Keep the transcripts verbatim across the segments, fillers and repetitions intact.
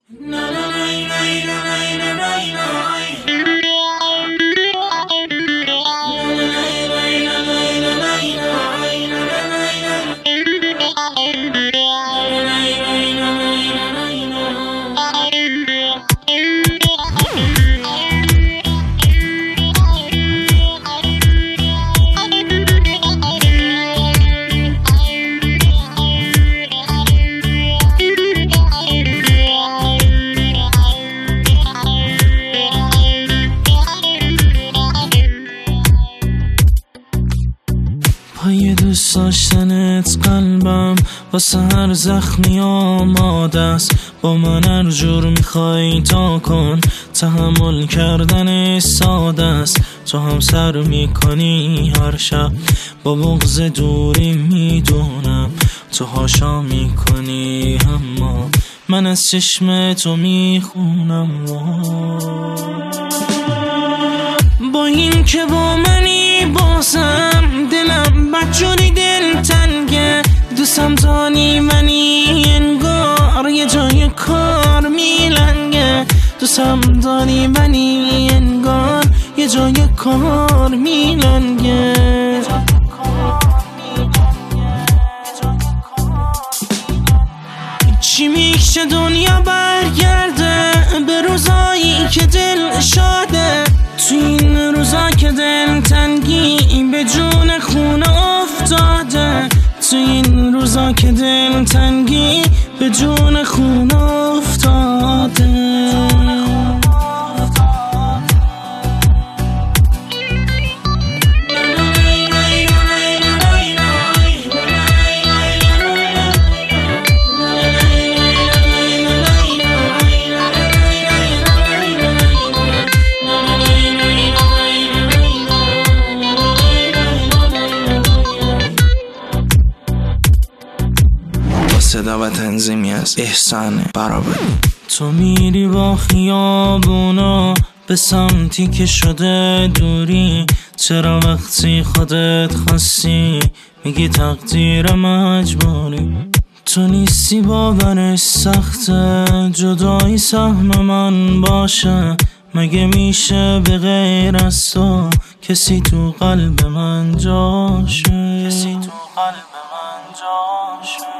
پای دوست داشتنت قلبم واسه هر زخمی آماده است. با من هر جور میخوای تا کن، تحمل کردن ساده است. تو هم سر میکنی هر شب با بغض دوری، میدونم تو هاشا میکنی، اما من از چشم تو میخونم. با این که با منی بازم دلم بدجوری دل تنگه. دوستم دانی منی انگار یه جای کار میلنگه. دوستم دانی منی انگار یه جای کار میلنگه. چی میشه دنیا برگرده به روزایی که دل شاده؟ تو این روزا که دل تنگی به جون خونه افتاده. تو این روزا که دل تنگی به جون خونه افتاده. صدا و تنظیمی از احسان برابر. تو میری با خیابونا به سمتی که شده دوری. چرا وقتی خودت خواستی میگی تقدیر مجبوری؟ تو نیستی باورش سخته جدایی سهم من باشه. مگه میشه به غیر از تو کسی تو قلب من جاشه؟ کسی تو قلب من جاشه.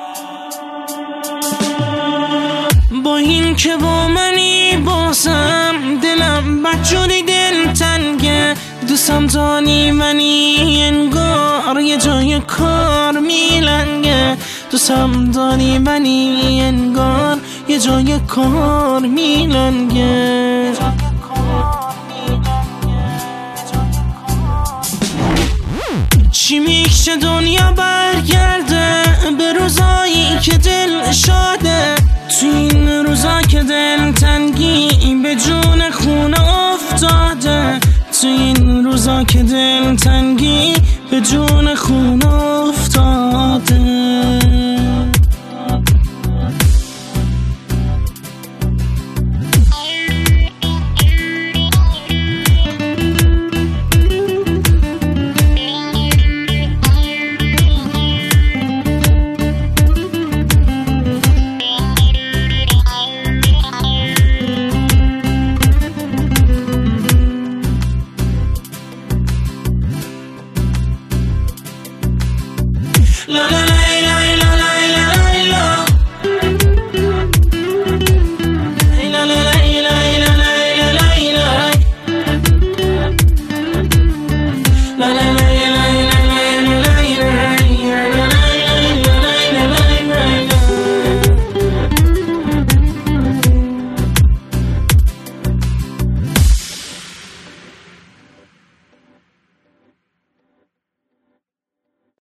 با این که با منی بازم دلم بدجوری دل تنگه. دوستم دانی منی انگار یه جای کار میلنگه. دوستم دانی منی انگار یه جای کار میلنگه. چی میشه دنیا برگرده به روزایی که دل شاده؟ تو این روزا که دل تنگی به جون خونه افتاده. تو این روزا که دل تنگی به جون خونه افتاده.